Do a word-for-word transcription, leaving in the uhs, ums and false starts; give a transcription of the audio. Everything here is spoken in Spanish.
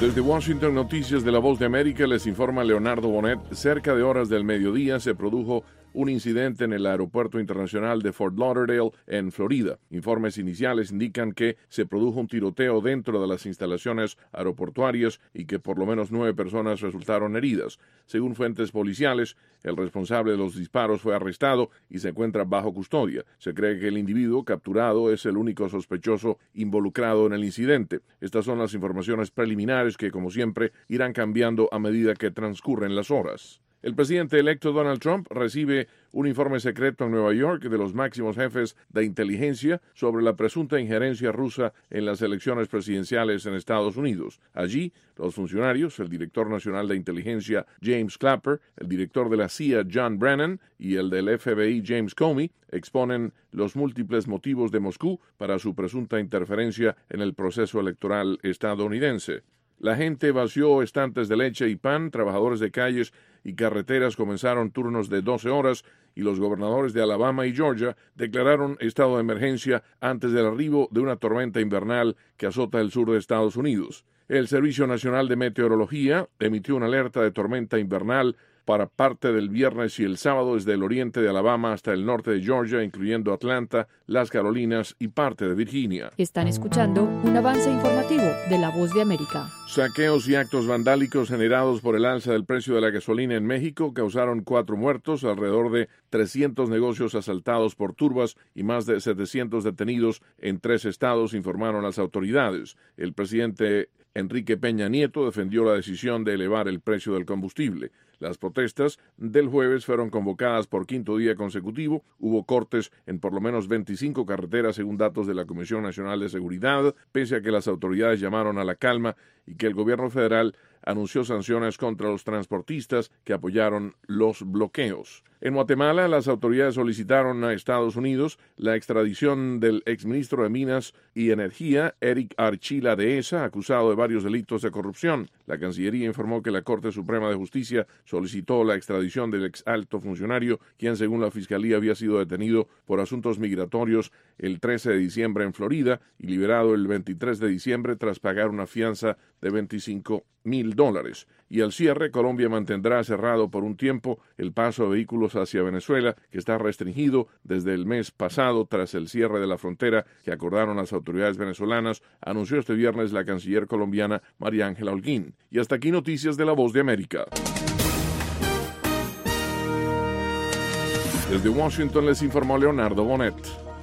Desde Washington, Noticias de la Voz de América, les informa Leonardo Bonet. Cerca de horas del mediodía se produjo un incidente en el aeropuerto internacional de Fort Lauderdale, en Florida. Informes iniciales indican que se produjo un tiroteo dentro de las instalaciones aeroportuarias y que por lo menos nueve personas resultaron heridas. Según fuentes policiales, el responsable de los disparos fue arrestado y se encuentra bajo custodia. Se cree que el individuo capturado es el único sospechoso involucrado en el incidente. Estas son las informaciones preliminares que, como siempre, irán cambiando a medida que transcurren las horas. El presidente electo Donald Trump recibe un informe secreto en Nueva York de los máximos jefes de inteligencia sobre la presunta injerencia rusa en las elecciones presidenciales en Estados Unidos. Allí, los funcionarios, el director nacional de inteligencia James Clapper, el director de la C I A John Brennan y el del F B I James Comey exponen los múltiples motivos de Moscú para su presunta interferencia en el proceso electoral estadounidense. La gente vació estantes de leche y pan, trabajadores de calles y carreteras comenzaron turnos de doce horas y los gobernadores de Alabama y Georgia declararon estado de emergencia antes del arribo de una tormenta invernal que azota el sur de Estados Unidos. El Servicio Nacional de Meteorología emitió una alerta de tormenta invernal para parte del viernes y el sábado desde el oriente de Alabama hasta el norte de Georgia, incluyendo Atlanta, las Carolinas y parte de Virginia. Están escuchando un avance informativo de La Voz de América. Saqueos y actos vandálicos generados por el alza del precio de la gasolina en México causaron cuatro muertos, alrededor de trescientos negocios asaltados por turbas y más de setecientos detenidos en tres estados, informaron las autoridades. El presidente Enrique Peña Nieto defendió la decisión de elevar el precio del combustible. Las protestas del jueves fueron convocadas por quinto día consecutivo. Hubo cortes en por lo menos veinticinco carreteras, según datos de la Comisión Nacional de Seguridad, pese a que las autoridades llamaron a la calma y que el gobierno federal anunció sanciones contra los transportistas que apoyaron los bloqueos. En Guatemala, las autoridades solicitaron a Estados Unidos la extradición del exministro de Minas y Energía, Eric Archila Dehesa, acusado de varios delitos de corrupción. La Cancillería informó que la Corte Suprema de Justicia solicitó la extradición del ex alto funcionario, quien según la Fiscalía había sido detenido por asuntos migratorios el trece de diciembre en Florida y liberado el veintitrés de diciembre tras pagar una fianza de veinticinco mil dólares. Y al cierre, Colombia mantendrá cerrado por un tiempo el paso de vehículos hacia Venezuela, que está restringido desde el mes pasado tras el cierre de la frontera que acordaron las autoridades venezolanas, anunció este viernes la canciller colombiana María Ángela Holguín. Y hasta aquí Noticias de la Voz de América. Desde Washington les informó Leonardo Bonet.